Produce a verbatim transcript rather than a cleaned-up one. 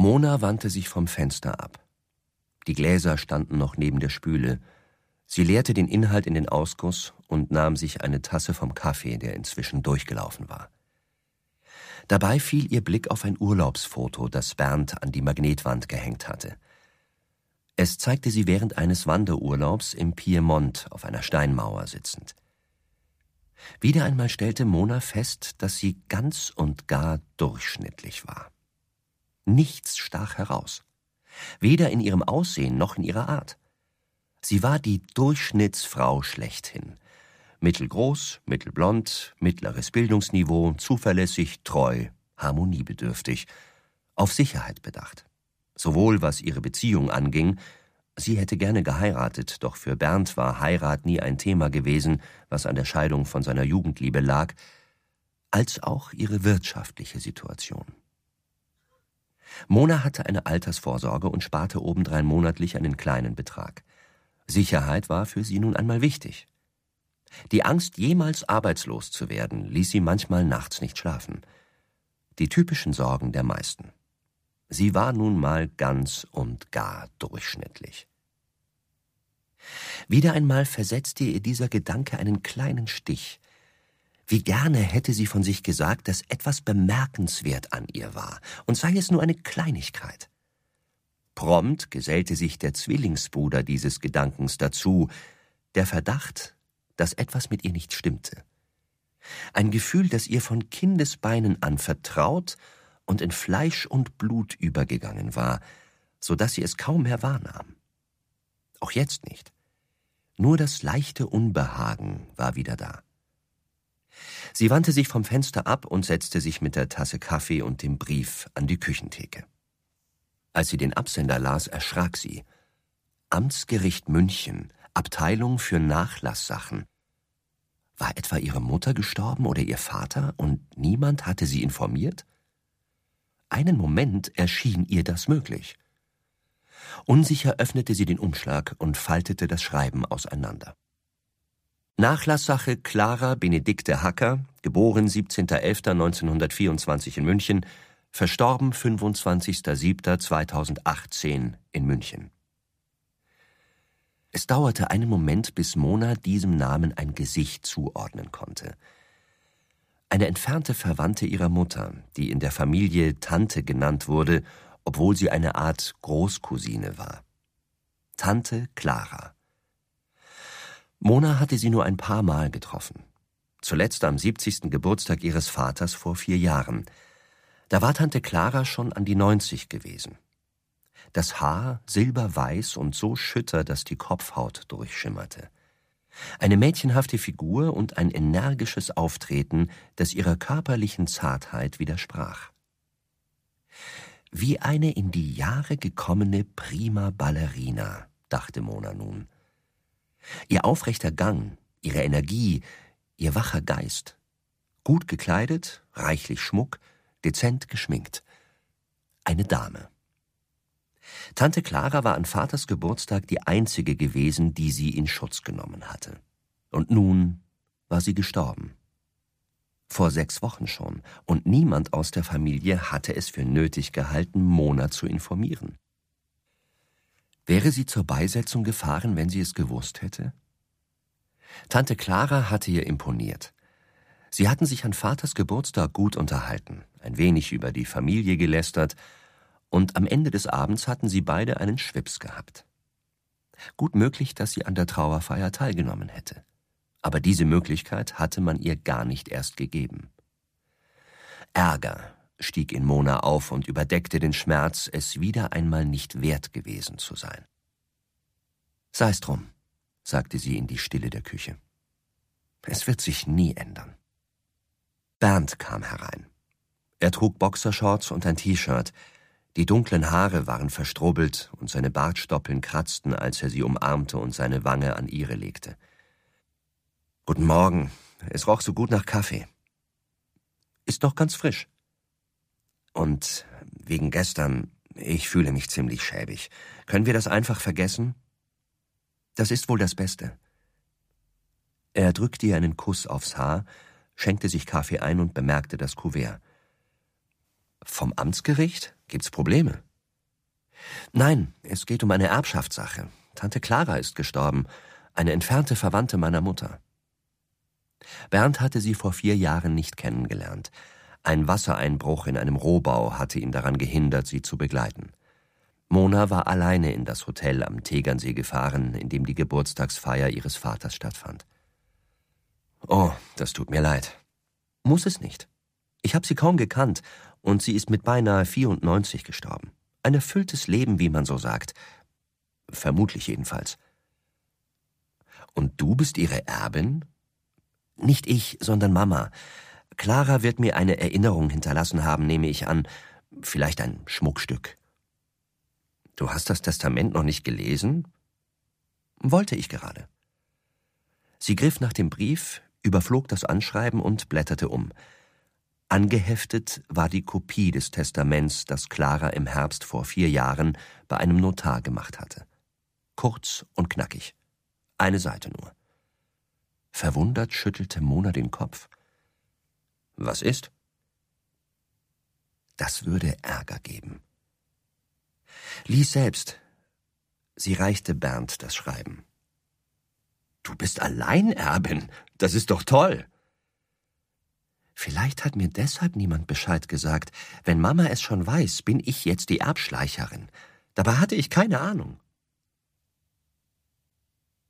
Mona wandte sich vom Fenster ab. Die Gläser standen noch neben der Spüle. Sie leerte den Inhalt in den Ausguss und nahm sich eine Tasse vom Kaffee, der inzwischen durchgelaufen war. Dabei fiel ihr Blick auf ein Urlaubsfoto, das Bernd an die Magnetwand gehängt hatte. Es zeigte sie während eines Wanderurlaubs im Piemont auf einer Steinmauer sitzend. Wieder einmal stellte Mona fest, dass sie ganz und gar durchschnittlich war. Nichts stach heraus, weder in ihrem Aussehen noch in ihrer Art. Sie war die Durchschnittsfrau schlechthin. Mittelgroß, mittelblond, mittleres Bildungsniveau, zuverlässig, treu, harmoniebedürftig, auf Sicherheit bedacht. Sowohl was ihre Beziehung anging, sie hätte gerne geheiratet, doch für Bernd war Heirat nie ein Thema gewesen, was an der Scheidung von seiner Jugendliebe lag, als auch ihre wirtschaftliche Situation. Mona hatte eine Altersvorsorge und sparte obendrein monatlich einen kleinen Betrag. Sicherheit war für sie nun einmal wichtig. Die Angst, jemals arbeitslos zu werden, ließ sie manchmal nachts nicht schlafen. Die typischen Sorgen der meisten. Sie war nun mal ganz und gar durchschnittlich. Wieder einmal versetzte ihr dieser Gedanke einen kleinen Stich. Wie gerne hätte sie von sich gesagt, dass etwas bemerkenswert an ihr war, und sei es nur eine Kleinigkeit. Prompt gesellte sich der Zwillingsbruder dieses Gedankens dazu, der Verdacht, dass etwas mit ihr nicht stimmte. Ein Gefühl, das ihr von Kindesbeinen an vertraut und in Fleisch und Blut übergegangen war, so dass sie es kaum mehr wahrnahm. Auch jetzt nicht. Nur das leichte Unbehagen war wieder da. Sie wandte sich vom Fenster ab und setzte sich mit der Tasse Kaffee und dem Brief an die Küchentheke. Als sie den Absender las, erschrak sie. Amtsgericht München, Abteilung für Nachlasssachen. War etwa ihre Mutter gestorben oder ihr Vater und niemand hatte sie informiert? Einen Moment erschien ihr das möglich. Unsicher öffnete sie den Umschlag und faltete das Schreiben auseinander. Nachlasssache Clara Benedikte Hacker, geboren siebzehnter elfter neunzehnhundertvierundzwanzig in München, verstorben fünfundzwanzigster siebter zweitausendachtzehn in München. Es dauerte einen Moment, bis Mona diesem Namen ein Gesicht zuordnen konnte. Eine entfernte Verwandte ihrer Mutter, die in der Familie Tante genannt wurde, obwohl sie eine Art Großcousine war. Tante Clara. Mona hatte sie nur ein paar Mal getroffen. Zuletzt am siebzigsten Geburtstag ihres Vaters vor vier Jahren. Da war Tante Clara schon an die neunzig gewesen. Das Haar silberweiß und so schütter, dass die Kopfhaut durchschimmerte. Eine mädchenhafte Figur und ein energisches Auftreten, das ihrer körperlichen Zartheit widersprach. Wie eine in die Jahre gekommene prima Ballerina, dachte Mona nun. Ihr aufrechter Gang, ihre Energie, ihr wacher Geist. Gut gekleidet, reichlich Schmuck, dezent geschminkt. Eine Dame. Tante Clara war an Vaters Geburtstag die einzige gewesen, die sie in Schutz genommen hatte. Und nun war sie gestorben. Vor sechs Wochen schon, und niemand aus der Familie hatte es für nötig gehalten, Mona zu informieren. Wäre sie zur Beisetzung gefahren, wenn sie es gewusst hätte? Tante Clara hatte ihr imponiert. Sie hatten sich an Vaters Geburtstag gut unterhalten, ein wenig über die Familie gelästert, und am Ende des Abends hatten sie beide einen Schwips gehabt. Gut möglich, dass sie an der Trauerfeier teilgenommen hätte. Aber diese Möglichkeit hatte man ihr gar nicht erst gegeben. Ärger stieg in Mona auf und überdeckte den Schmerz, es wieder einmal nicht wert gewesen zu sein. »Sei's drum«, sagte sie in die Stille der Küche. »Es wird sich nie ändern.« Bernd kam herein. Er trug Boxershorts und ein T-Shirt. Die dunklen Haare waren verstrubbelt und seine Bartstoppeln kratzten, als er sie umarmte und seine Wange an ihre legte. »Guten Morgen. Es roch so gut nach Kaffee.« »Ist doch ganz frisch.« »Und wegen gestern, ich fühle mich ziemlich schäbig. Können wir das einfach vergessen?« »Das ist wohl das Beste.« Er drückte ihr einen Kuss aufs Haar, schenkte sich Kaffee ein und bemerkte das Kuvert. »Vom Amtsgericht? Gibt's Probleme?« Nein, es geht um eine Erbschaftssache. Tante Clara ist gestorben, eine entfernte Verwandte meiner Mutter. Bernd hatte sie vor vier Jahren nicht kennengelernt. Ein Wassereinbruch in einem Rohbau hatte ihn daran gehindert, sie zu begleiten. Mona war alleine in das Hotel am Tegernsee gefahren, in dem die Geburtstagsfeier ihres Vaters stattfand. »Oh, das tut mir leid.« »Muss es nicht. Ich habe sie kaum gekannt, und sie ist mit beinahe vierundneunzig gestorben. Ein erfülltes Leben, wie man so sagt. Vermutlich jedenfalls.« »Und du bist ihre Erbin?« »Nicht ich, sondern Mama. Clara wird mir eine Erinnerung hinterlassen haben, nehme ich an. Vielleicht ein Schmuckstück.« »Du hast das Testament noch nicht gelesen?« »Wollte ich gerade.« Sie griff nach dem Brief, überflog das Anschreiben und blätterte um. Angeheftet war die Kopie des Testaments, das Clara im Herbst vor vier Jahren bei einem Notar gemacht hatte. Kurz und knackig. Eine Seite nur. Verwundert schüttelte Mona den Kopf. »Was ist?« Das würde Ärger geben. Lies selbst. Sie reichte Bernd das Schreiben. »Du bist Alleinerbin, das ist doch toll!« »Vielleicht hat mir deshalb niemand Bescheid gesagt. Wenn Mama es schon weiß, bin ich jetzt die Erbschleicherin. Dabei hatte ich keine Ahnung.«